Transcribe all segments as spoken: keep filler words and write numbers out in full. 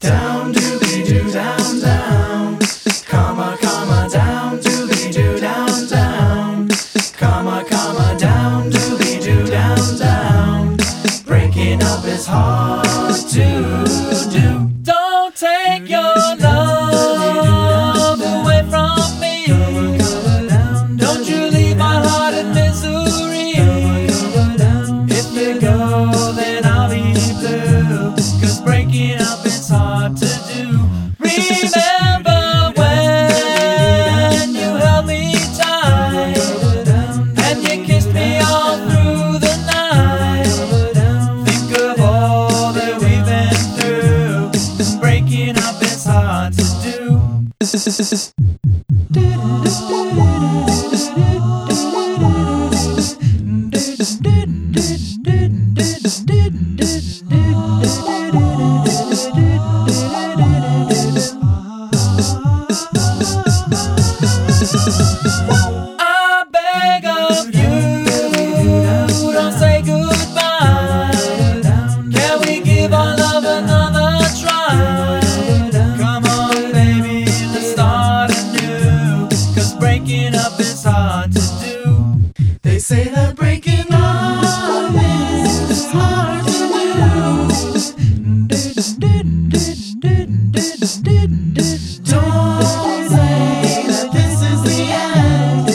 Down doobie doo down down, comma comma down doobie doo down down, comma comma down doobie doo down down. Breaking up is hard to do. Don't take your love away from me. Don't you leave my heart in misery. If you go, then I'll be blue. 'Cause breaking up is hard to do. Remember when you held me tight and you kissed me all through the night. Think of all that we've been through. Breaking up is hard to do. I beg of you, don't say goodbye. Can we give our love another try? Come on, baby, let's start anew. 'Cause breaking up is hard to do. They say that breaking up is hard to do. Don't say that this is the end.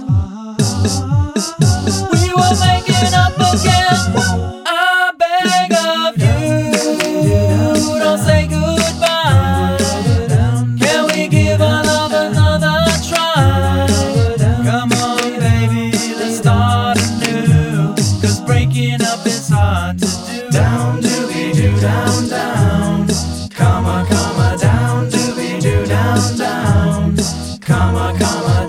We were making up again. I beg of you, don't say goodbye. Can we give our love another try? Come on, baby, let's start anew. 'Cause breaking up is hard to do. Down doobie doo down down, comma comma down doobie doo down down, comma comma